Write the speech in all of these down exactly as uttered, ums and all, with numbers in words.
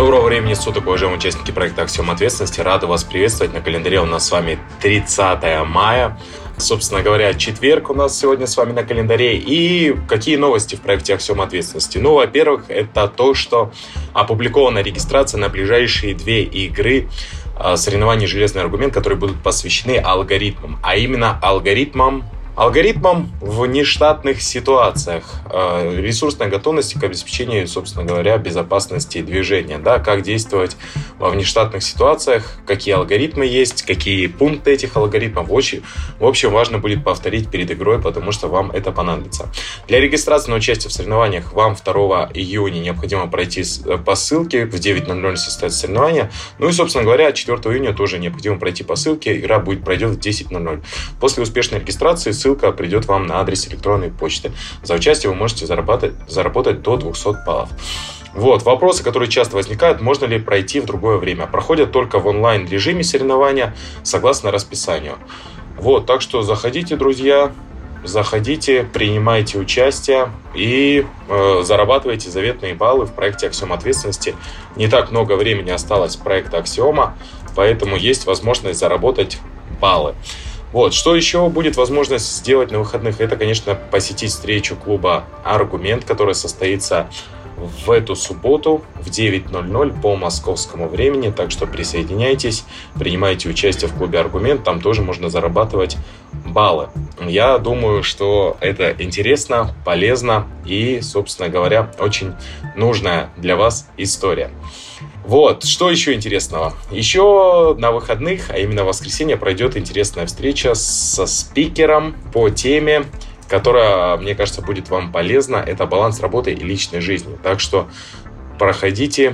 Доброго времени суток, уважаемые участники проекта «Аксиома ответственности». Рады вас приветствовать. На календаре у нас с вами тридцатое мая. Собственно говоря, четверг у нас сегодня с вами на календаре. И какие новости в проекте «Аксиома ответственности»? Ну, во-первых, это то, что опубликована регистрация на ближайшие две игры соревнований «Железный аргумент», которые будут посвящены алгоритмам. А именно алгоритмам Алгоритмам в нештатных ситуациях, ресурсной готовности к обеспечению, собственно говоря, безопасности движения. Да, как действовать во внештатных ситуациях, какие алгоритмы есть, какие пункты этих алгоритмов. В общем, в общем, важно будет повторить перед игрой, потому что вам это понадобится. Для регистрации на участие в соревнованиях вам второго июня необходимо пройти по ссылке. В девять ноль ноль состоятся соревнования. Ну и, собственно говоря, четвёртого июня тоже необходимо пройти по ссылке. Игра будет пройдет в десять ноль ноль. После успешной регистрации ссылка Ссылка придет вам на адрес электронной почты. За участие вы можете заработать, заработать до двухсот баллов. Вот, вопросы, которые часто возникают, можно ли пройти в другое время. Проходят только в онлайн-режиме соревнования, согласно расписанию. Вот, так что заходите, друзья, заходите, принимайте участие и э, зарабатывайте заветные баллы в проекте «Аксиома ответственности». Не так много времени осталось проекта «Аксиома», поэтому есть возможность заработать баллы. Вот, что еще будет возможность сделать на выходных, это, конечно, посетить встречу клуба «Аргумент», которая состоится в эту субботу в девять ноль ноль по московскому времени, так что присоединяйтесь, принимайте участие в клубе «Аргумент», там тоже можно зарабатывать баллы. Я думаю, что это интересно, полезно и, собственно говоря, очень нужная для вас история. Вот, что еще интересного? Еще на выходных, а именно в воскресенье, пройдет интересная встреча со спикером по теме, которая, мне кажется, будет вам полезна. Это баланс работы и личной жизни. Так что проходите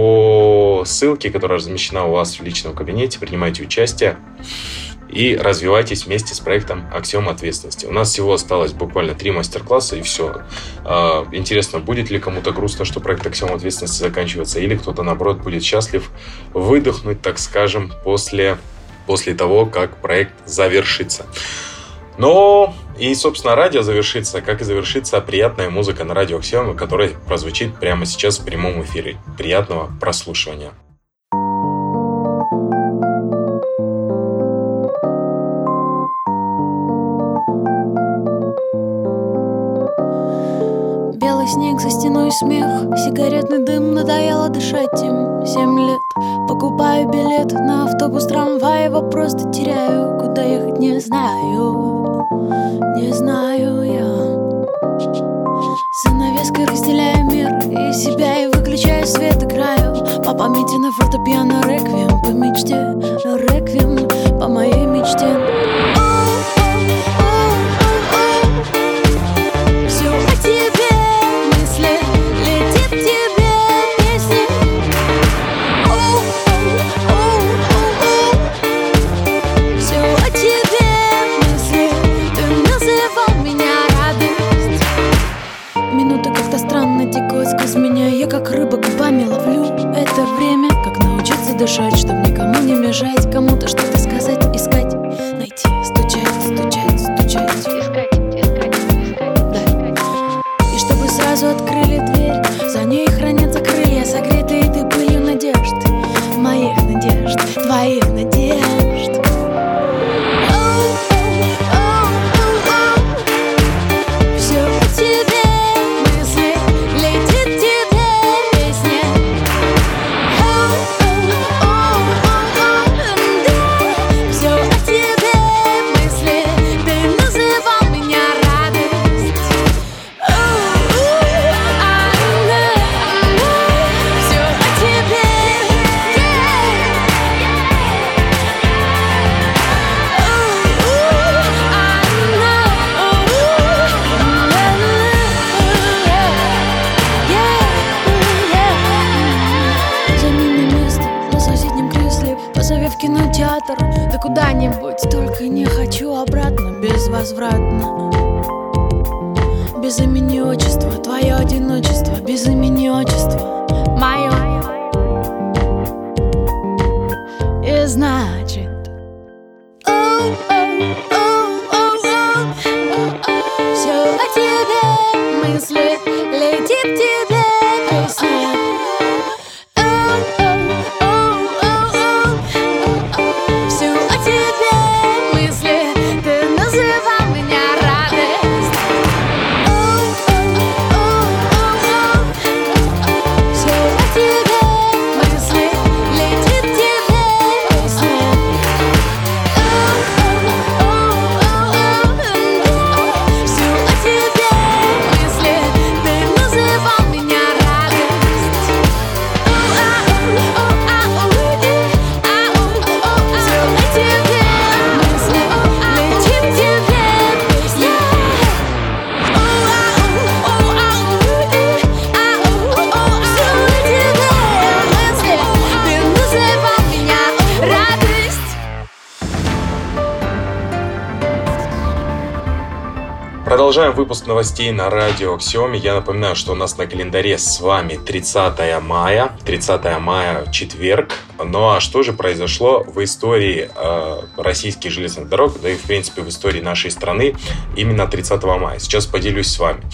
по ссылке, которая размещена у вас в личном кабинете, принимайте участие и развивайтесь вместе с проектом «Аксиома ответственности». У нас всего осталось буквально три мастер-класса, и все. Интересно, будет ли кому-то грустно, что проект «Аксиома ответственности» заканчивается, или кто-то, наоборот, будет счастлив выдохнуть, так скажем, после, после того, как проект завершится. Но и, собственно, радио завершится, как и завершится приятная музыка на радио «Аксиома», которая прозвучит прямо сейчас в прямом эфире. Приятного прослушивания. Снег за стеной, смех, сигаретный дым, надоело дышать им. Семь лет, покупаю билет на автобус, трамвай, его просто теряю. Куда ехать не знаю, не знаю я. Занавеской разделяю мир и себя, и выключаю свет, играю по памяти на фортепиано реквием по мечте, реквием по моей мечте. Все о тебе. Как рыба губами ловлю это время, как научиться дышать, чтоб никому не мешать, кому-то что-то сказать, искать, найти, стучать, стучать, стучать, искать, искать, искать, да. И чтобы сразу открыли дверь, за ней хранятся крылья, согретые ты пылью надежд, моих надежд, твоих надежд. Да куда-нибудь, только не хочу обратно, безвозвратно. Без имени отчества, твое одиночество, без имени отчества, мое. И значит, все о тебе, мысли, летит к тебе песня. Продолжаем выпуск новостей на радио Аксиоме. Я напоминаю, что у нас на календаре с вами тридцатое мая. тридцатое мая, четверг. Ну а что же произошло в истории э, российских железных дорог, да и в принципе в истории нашей страны именно тридцатого мая? Сейчас поделюсь с вами.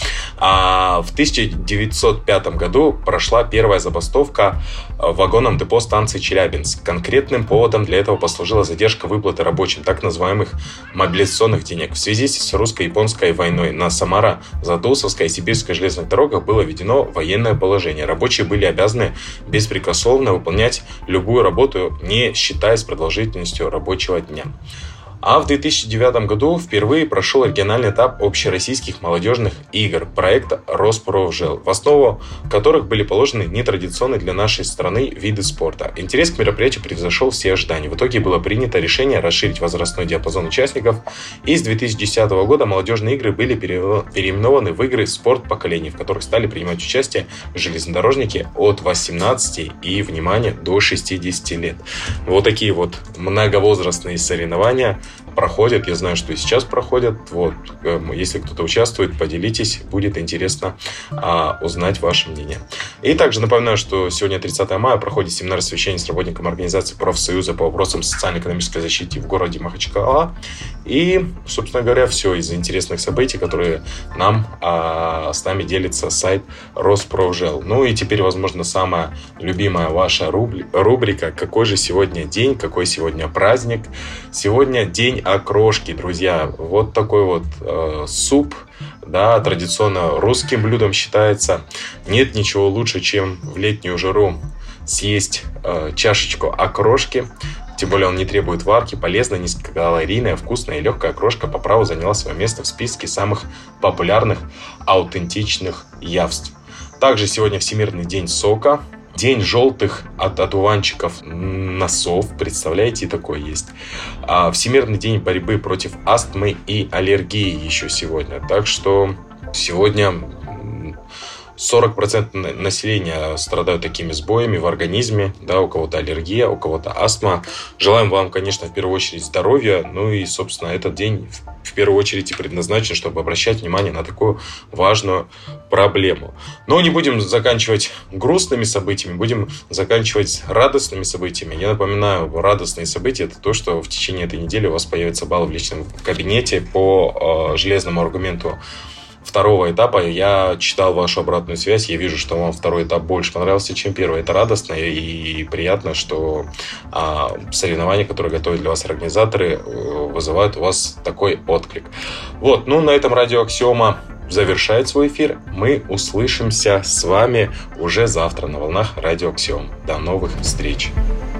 А, в тысяча девятьсот пятом году прошла первая забастовка в вагонном депо станции Челябинск. Конкретным поводом для этого послужила задержка выплаты рабочим так называемых мобилизационных денег. В связи с русско-японской войной на Самара-Задолсовской и Сибирской железных дорогах было введено военное положение. Рабочие были обязаны беспрекословно выполнять любую работу, не считаясь продолжительностью рабочего дня. А в две тысячи девятом году впервые прошел региональный этап общероссийских молодежных игр проекта Роспрожел, в основу которых были положены нетрадиционные для нашей страны виды спорта. Интерес к мероприятию превзошел все ожидания. В итоге было принято решение расширить возрастной диапазон участников, и с две тысячи десятого года молодежные игры были переименованы в игры «Спорт поколений», в которых стали принимать участие железнодорожники от восемнадцати и, внимание, до шестидесяти лет. Вот такие вот многовозрастные соревнования проходят, я знаю, что и сейчас проходят. Вот, если кто-то участвует, поделитесь, будет интересно а, узнать ваше мнение. И также напоминаю, что сегодня тридцатое мая проходит семинар совещания с работником организации профсоюза по вопросам социально-экономической защиты в городе Махачкала. И, собственно говоря, все из интересных событий, которые нам а, с нами делится сайт Роспрожел. Ну и теперь, возможно, самая любимая ваша рубрика «Какой же сегодня день?», какой сегодня праздник? Сегодня день окрошки, друзья. Вот такой вот э, суп, да, традиционно русским блюдом считается. Нет ничего лучше, чем в летнюю жару съесть э, чашечку окрошки. Тем более он не требует варки, полезная, низкокалорийная, вкусная и легкая окрошка по праву заняла свое место в списке самых популярных аутентичных явств. Также сегодня Всемирный день сока. День желтых от одуванчиков носов. Представляете, такой есть. А Всемирный день борьбы против астмы и аллергии еще сегодня. Так что сегодня сорок процентов населения страдают такими сбоями в организме. Да, у кого-то аллергия, у кого-то астма. Желаем вам, конечно, в первую очередь здоровья. Ну и, собственно, этот день в первую очередь и предназначен, чтобы обращать внимание на такую важную проблему. Но не будем заканчивать грустными событиями, будем заканчивать радостными событиями. Я напоминаю, радостные события – это то, что в течение этой недели у вас появится балл в личном кабинете по э, железному аргументу второго этапа. Я читал вашу обратную связь, я вижу, что вам второй этап больше понравился, чем первый. Это радостно и приятно, что а, соревнования, которые готовят для вас организаторы, вызывают у вас такой отклик. Вот, ну на этом радио Аксиома завершает свой эфир. Мы услышимся с вами уже завтра на волнах радио Аксиом. До новых встреч!